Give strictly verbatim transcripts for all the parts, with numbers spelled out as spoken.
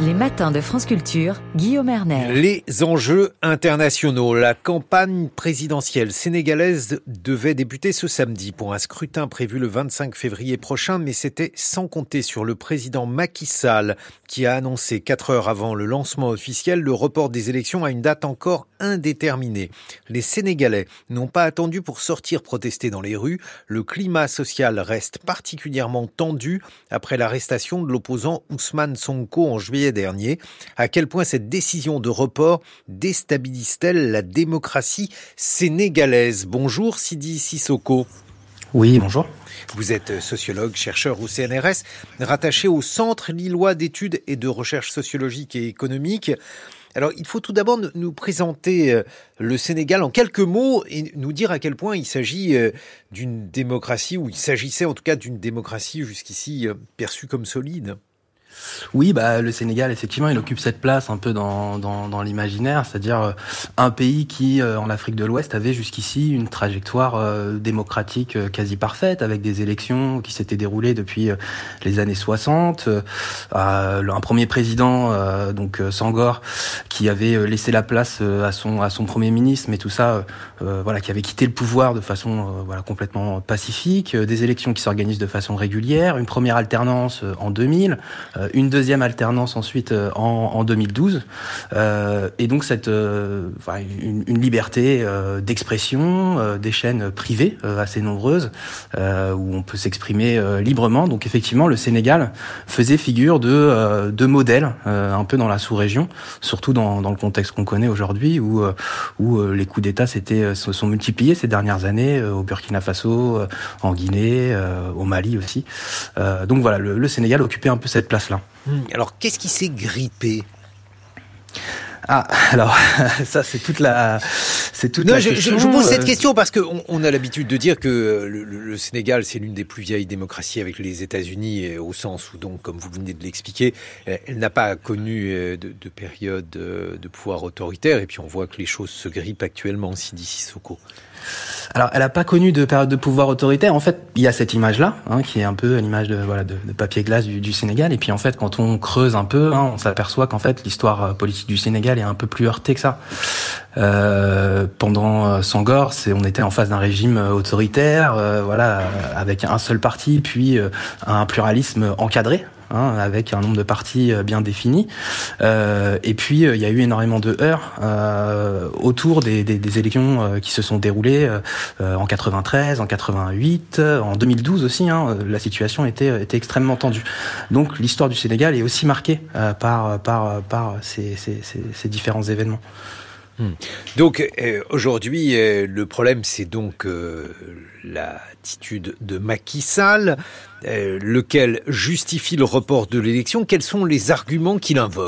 Les matins de France Culture, Guillaume Erner. Les enjeux internationaux. La campagne présidentielle sénégalaise devait débuter ce samedi pour un scrutin prévu le vingt-cinq février prochain, mais c'était sans compter sur le président Macky Sall qui a annoncé quatre heures avant le lancement officiel le report des élections à une date encore indéterminée. Les Sénégalais n'ont pas attendu pour sortir protester dans les rues. Le climat social reste particulièrement tendu après l'arrestation de l'opposant Ousmane Sonko en juillet dernier. À quel point cette décision de report déstabilise-t-elle la démocratie sénégalaise? Bonjour Sidi Sissoko. Oui, bonjour. Vous êtes sociologue, chercheur au C N R S, rattaché au Centre lillois d'études et de recherche sociologique et économique. Alors, il faut tout d'abord nous présenter le Sénégal en quelques mots et nous dire à quel point il s'agit d'une démocratie, ou il s'agissait en tout cas d'une démocratie jusqu'ici perçue comme solide. Oui, bah le Sénégal, effectivement, il occupe cette place un peu dans dans, dans l'imaginaire, c'est-à-dire euh, un pays qui, euh, en Afrique de l'Ouest, avait jusqu'ici une trajectoire euh, démocratique euh, quasi parfaite, avec des élections qui s'étaient déroulées depuis euh, les années soixante. Euh, un premier président, euh, donc euh, Senghor, qui avait euh, laissé la place euh, à son à son premier ministre, mais tout ça, euh, voilà, qui avait quitté le pouvoir de façon euh, voilà complètement pacifique. Euh, des élections qui s'organisent de façon régulière, une première alternance euh, en deux mille. Euh, une deuxième alternance ensuite euh, en, en deux mille douze, euh, et donc cette, euh, enfin, une, une liberté euh, d'expression, euh, des chaînes privées euh, assez nombreuses, euh, où on peut s'exprimer euh, librement. Donc effectivement, le Sénégal faisait figure de, euh, de modèle euh, un peu dans la sous-région, surtout dans, dans le contexte qu'on connaît aujourd'hui, où, euh, où euh, les coups d'État s'étaient, se sont multipliés ces dernières années, euh, au Burkina Faso, euh, en Guinée, euh, au Mali aussi. Euh, donc voilà, le, le Sénégal occupait un peu cette place-là. Alors, qu'est-ce qui s'est grippé ? Ah, alors ça c'est toute la, c'est toute non, la je, question. Je, je pose cette question parce qu'on on a l'habitude de dire que le, le Sénégal c'est l'une des plus vieilles démocraties avec les États-Unis, au sens où donc, comme vous venez de l'expliquer, elle n'a pas connu de, de période de pouvoir autoritaire, et puis on voit que les choses se grippent actuellement, Sidi Sissoko. Alors, elle n'a pas connu de période de pouvoir autoritaire. En fait, il y a cette image-là, hein, qui est un peu l'image de voilà de, de papier glace du, du Sénégal. Et puis en fait, quand on creuse un peu, hein, on s'aperçoit qu'en fait, l'histoire politique du Sénégal est un peu plus heurtée que ça. Euh, pendant Senghor, c'est on était en face d'un régime autoritaire, euh, voilà, avec un seul parti, puis euh, un pluralisme encadré. Hein, avec un nombre de partis bien défini. Euh, et puis, euh, il y a eu énormément de heurts euh, autour des, des, des élections euh, qui se sont déroulées euh, en quatre-vingt-treize, en quatre-vingt-huit, en deux mille douze aussi. Hein, la situation était, était extrêmement tendue. Donc, l'histoire du Sénégal est aussi marquée euh, par, par, par ces, ces, ces, ces différents événements. Donc euh, aujourd'hui, euh, le problème, c'est donc euh, l'attitude de Macky Sall, euh, lequel justifie le report de l'élection. Quels sont les arguments qu'il invoque ?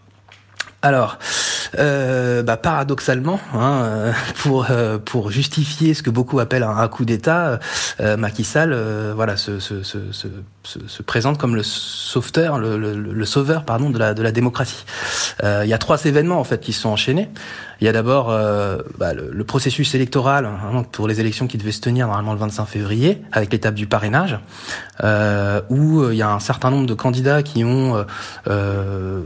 Alors, euh, bah, paradoxalement, hein, pour euh, pour justifier ce que beaucoup appellent un, un coup d'État, euh, Macky Sall, euh, voilà, se, se, se, se, se présente comme le sauveteur, le, le, le sauveur, pardon, de la de la démocratie. Euh, il y a trois événements en fait qui se sont enchaînés. Il y a d'abord euh, bah, le, le processus électoral, hein, pour les élections qui devaient se tenir normalement le vingt-cinq février, avec l'étape du parrainage, euh, où euh, il y a un certain nombre de candidats qui ont euh, euh,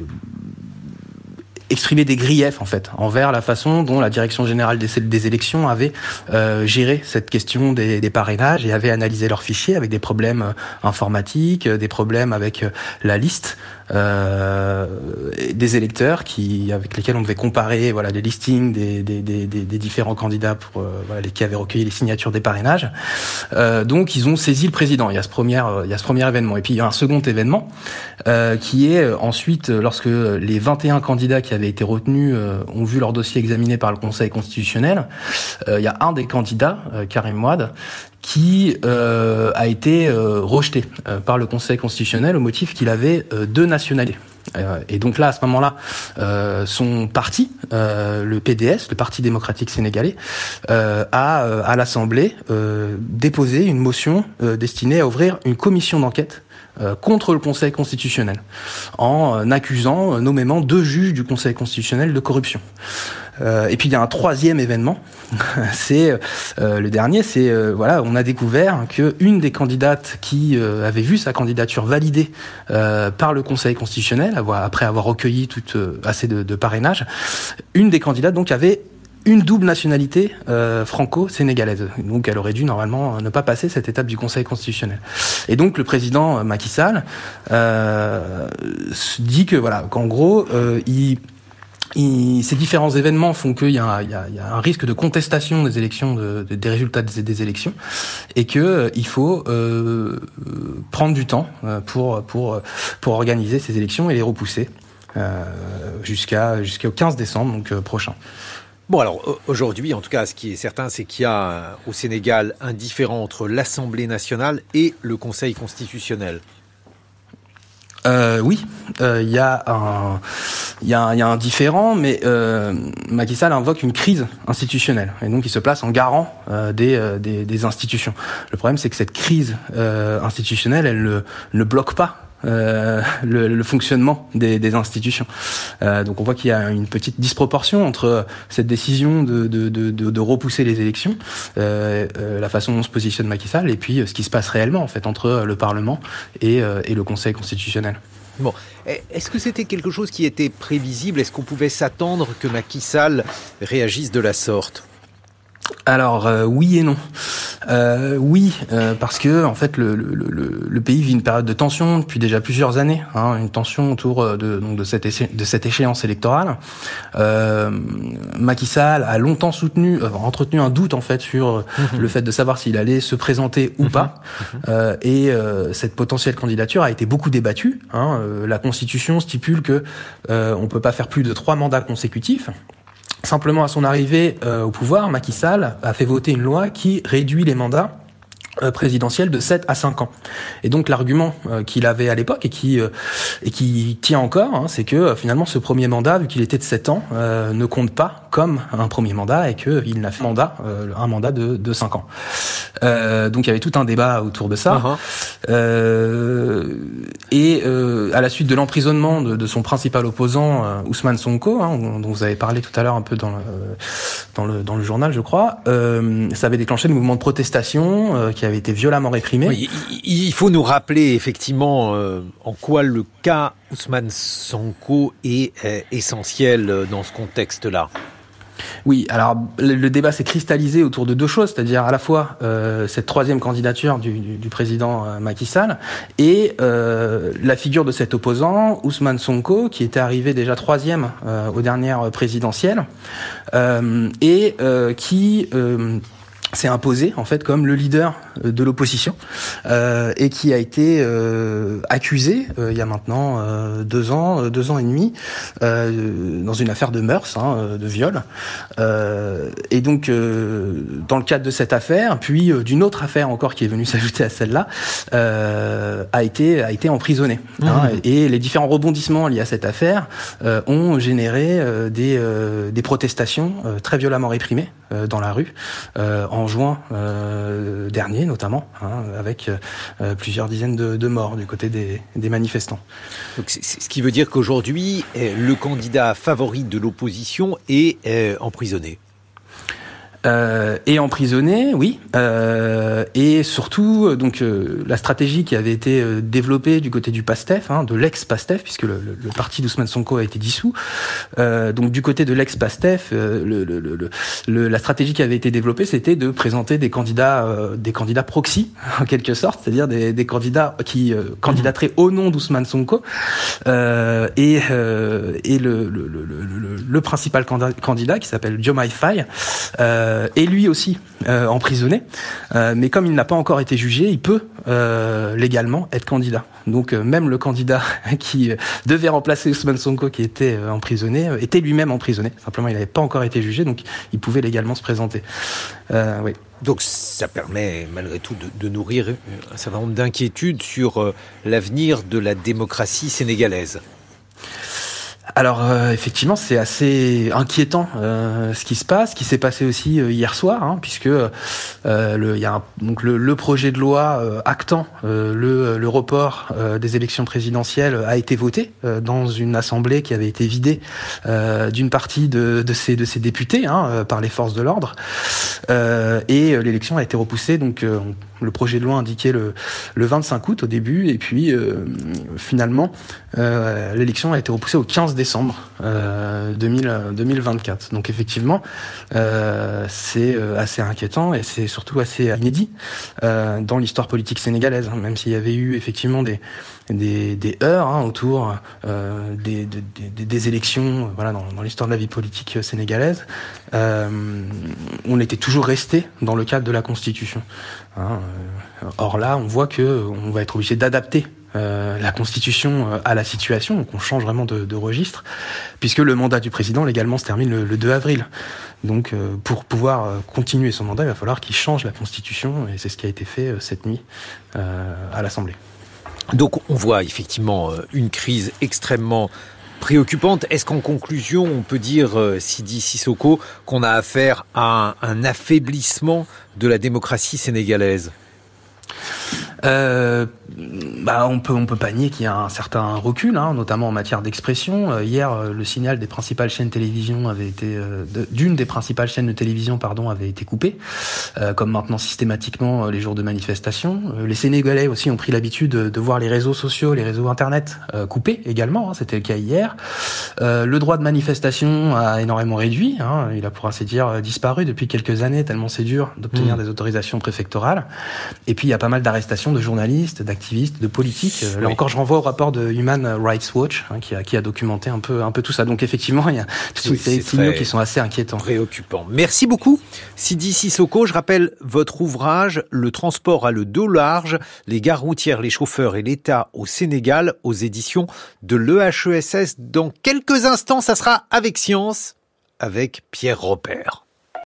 exprimer des griefs en fait envers la façon dont la direction générale des, des élections avait euh, géré cette question des, des parrainages et avait analysé leurs fichiers avec des problèmes euh, informatiques, euh, des problèmes avec euh, la liste euh, des électeurs qui avec lesquels on devait comparer voilà les listings des, des, des, des différents candidats pour euh, voilà les qui avaient recueilli les signatures des parrainages. Euh, donc ils ont saisi le président. Il y a ce premier euh, il y a ce premier événement et puis il y a un second événement euh, qui est euh, ensuite lorsque les vingt et un candidats qui avaient été retenus euh, ont vu leur dossier examiné par le Conseil constitutionnel. Euh, il y a un des candidats, euh, Karim Wade, qui euh, a été euh, rejeté euh, par le Conseil constitutionnel au motif qu'il avait euh, deux nationalités. Euh, et donc là, à ce moment-là, euh, son parti, euh, le P D S, le Parti démocratique sénégalais, euh, a euh, à l'Assemblée euh, déposé une motion euh, destinée à ouvrir une commission d'enquête euh, contre le Conseil constitutionnel, en euh, accusant euh, nommément deux juges du Conseil constitutionnel de corruption. Euh, et puis il y a un troisième événement, c'est euh, le dernier, c'est euh, voilà, on a découvert que une des candidates qui euh, avait vu sa candidature validée euh, par le Conseil constitutionnel, avoir, après avoir recueilli toute euh, assez de, de parrainage, une des candidates donc avait une double nationalité euh, franco-sénégalaise. Donc elle aurait dû normalement ne pas passer cette étape du Conseil constitutionnel. Et donc le président Macky Sall euh, dit que voilà, qu'en gros euh, il Et ces différents événements font qu'il y a, il y a, il y a un risque de contestation des élections, de, de, des résultats des, des élections, et que euh, il faut euh, prendre du temps pour pour pour organiser ces élections et les repousser euh, jusqu'à jusqu'au quinze décembre, donc euh, prochain. Bon, alors aujourd'hui, en tout cas, ce qui est certain, c'est qu'il y a au Sénégal un différend entre l'Assemblée nationale et le Conseil constitutionnel. Euh, oui, il euh, y a un, il y a, y a un différend, mais euh, Macky Sall invoque une crise institutionnelle et donc il se place en garant euh, des, euh, des, des institutions. Le problème, c'est que cette crise euh, institutionnelle, elle ne, ne bloque pas Euh, le, le fonctionnement des, des institutions. Euh, donc on voit qu'il y a une petite disproportion entre cette décision de, de, de, de, de repousser les élections, euh, euh, la façon dont se positionne Macky Sall, et puis ce qui se passe réellement en fait entre le Parlement et, euh, et le Conseil constitutionnel. Bon, est-ce que c'était quelque chose qui était prévisible ? Est-ce qu'on pouvait s'attendre que Macky Sall réagisse de la sorte ? Alors euh, oui et non. Euh, oui, euh, parce que en fait le, le, le, le pays vit une période de tension depuis déjà plusieurs années, hein, une tension autour de, donc de, cette, éche- de cette échéance électorale. Euh, Macky Sall a longtemps soutenu, euh, entretenu un doute en fait sur mmh. le fait de savoir s'il allait se présenter ou mmh. pas. Euh, et euh, cette potentielle candidature a été beaucoup débattue. Hein. Euh, la Constitution stipule que euh, on peut pas faire plus de trois mandats consécutifs. Simplement, à son arrivée euh, au pouvoir, Macky Sall a fait voter une loi qui réduit les mandats euh, présidentiels de sept à cinq ans. Et donc l'argument euh, qu'il avait à l'époque et qui euh, et qui tient encore, hein, c'est que euh, finalement ce premier mandat, vu qu'il était de sept ans, euh, ne compte pas comme un premier mandat et que il n'a fait mandat euh, un mandat de de cinq ans. Euh, donc il y avait tout un débat autour de ça. Uh-huh. Euh, et euh, à la suite de l'emprisonnement de, de son principal opposant euh, Ousmane Sonko, hein, dont vous avez parlé tout à l'heure un peu dans le dans le dans le journal, je crois, euh, ça avait déclenché le mouvement de protestation euh, qui avait été violemment réprimé. Oui, il faut nous rappeler effectivement euh, en quoi le cas Ousmane Sonko est euh, essentiel dans ce contexte-là. Oui, alors le, le débat s'est cristallisé autour de deux choses, c'est-à-dire à la fois euh, cette troisième candidature du, du, du président euh, Macky Sall et euh, la figure de cet opposant, Ousmane Sonko, qui était arrivé déjà troisième euh, aux dernières présidentielles euh, et euh, qui... Euh, s'est imposé en fait comme le leader de l'opposition euh, et qui a été euh, accusé euh, il y a maintenant euh, deux ans, euh, deux ans et demi euh, dans une affaire de mœurs, hein, de viol. Euh, et donc euh, dans le cadre de cette affaire, puis euh, d'une autre affaire encore qui est venue s'ajouter à celle-là, euh, a été a été emprisonné. Mmh. Hein, et les différents rebondissements liés à cette affaire euh, ont généré euh, des euh, des protestations euh, très violemment réprimées euh, dans la rue. Euh, en juin euh, dernier notamment, hein, avec euh, plusieurs dizaines de, de morts du côté des, des manifestants. Donc c'est, c'est ce qui veut dire qu'aujourd'hui, le candidat favori de l'opposition est euh, emprisonné. Euh, et emprisonné, oui, euh, et surtout donc euh, la stratégie qui avait été euh, développée du côté du PASTEF, hein, de l'ex-PASTEF, puisque le, le, le parti d'Ousmane Sonko a été dissous. Euh, donc du côté de l'ex-PASTEF, euh, le, le, le, le, la stratégie qui avait été développée, c'était de présenter des candidats, euh, des candidats proxy en quelque sorte, c'est-à-dire des, des candidats qui euh, candidateraient au nom d'Ousmane Sonko, euh, et, euh, et le, le, le, le, le principal candidat qui s'appelle Diomaye Faye. Euh, est lui aussi euh, emprisonné, euh, mais comme il n'a pas encore été jugé, il peut euh, légalement être candidat. Donc euh, même le candidat qui euh, devait remplacer Ousmane Sonko, qui était euh, emprisonné, euh, était lui-même emprisonné. Simplement, il n'avait pas encore été jugé, donc il pouvait légalement se présenter. Euh, oui. Donc ça permet malgré tout de, de nourrir un certain nombre d'inquiétudes sur euh, l'avenir de la démocratie sénégalaise. Alors euh, effectivement, c'est assez inquiétant euh, ce qui se passe, ce qui s'est passé aussi euh, hier soir, hein, puisque euh, le, il y a un, donc le, le projet de loi euh, actant euh, le, le report euh, des élections présidentielles a été voté euh, dans une assemblée qui avait été vidée euh, d'une partie de, de ses de ses députés hein, euh, par les forces de l'ordre, euh, et l'élection a été repoussée. Donc euh, le projet de loi indiquait le, le vingt-cinq août au début, et puis euh, finalement euh, l'élection a été repoussée au quinze décembre euh, deux mille vingt-quatre. Donc effectivement, euh, c'est assez inquiétant et c'est surtout assez inédit euh, dans l'histoire politique sénégalaise, hein, même s'il y avait eu effectivement des des, des heurts hein, autour euh, des, des, des, des élections, voilà, dans, dans l'histoire de la vie politique sénégalaise. Euh, on était toujours resté dans le cadre de la Constitution. Hein. Or là, on voit que on va être obligé d'adapter Euh, la Constitution à la situation, donc on change vraiment de, de registre, puisque le mandat du président légalement se termine le, le deux avril. Donc euh, pour pouvoir continuer son mandat, il va falloir qu'il change la Constitution, et c'est ce qui a été fait euh, cette nuit euh, à l'Assemblée. Donc on voit effectivement une crise extrêmement préoccupante. Est-ce qu'en conclusion, on peut dire, euh, Sidi Sissoko, qu'on a affaire à un, un affaiblissement de la démocratie sénégalaise ? Euh, bah on peut on peut pas nier qu'il y a un certain recul, hein, notamment en matière d'expression. Euh, hier, euh, le signal des principales chaînes télévision avait été euh, de, d'une des principales chaînes de télévision, pardon, avait été coupé, euh, comme maintenant systématiquement euh, les jours de manifestation. Euh, les Sénégalais aussi ont pris l'habitude de, de voir les réseaux sociaux, les réseaux internet euh, coupés également. Hein, c'était le cas hier. Euh, le droit de manifestation a énormément réduit. Hein, il a pour ainsi dire disparu depuis quelques années, tellement c'est dur d'obtenir mmh. des autorisations préfectorales. Et puis il y a pas mal d'arrestations de journalistes, d'activistes, de politiques. Là oui. encore, je renvoie au rapport de Human Rights Watch hein, qui, a, qui a documenté un peu, un peu tout ça. Donc effectivement, il y a tous oui, ces signaux qui sont assez inquiétants. Préoccupants. Merci beaucoup, Sidi Sissoko. Je rappelle votre ouvrage « Le transport à le dos large, les gares routières, les chauffeurs et l'État au Sénégal » aux éditions de l'E H E S S. Dans quelques instants, ça sera avec Science, avec Pierre Robert.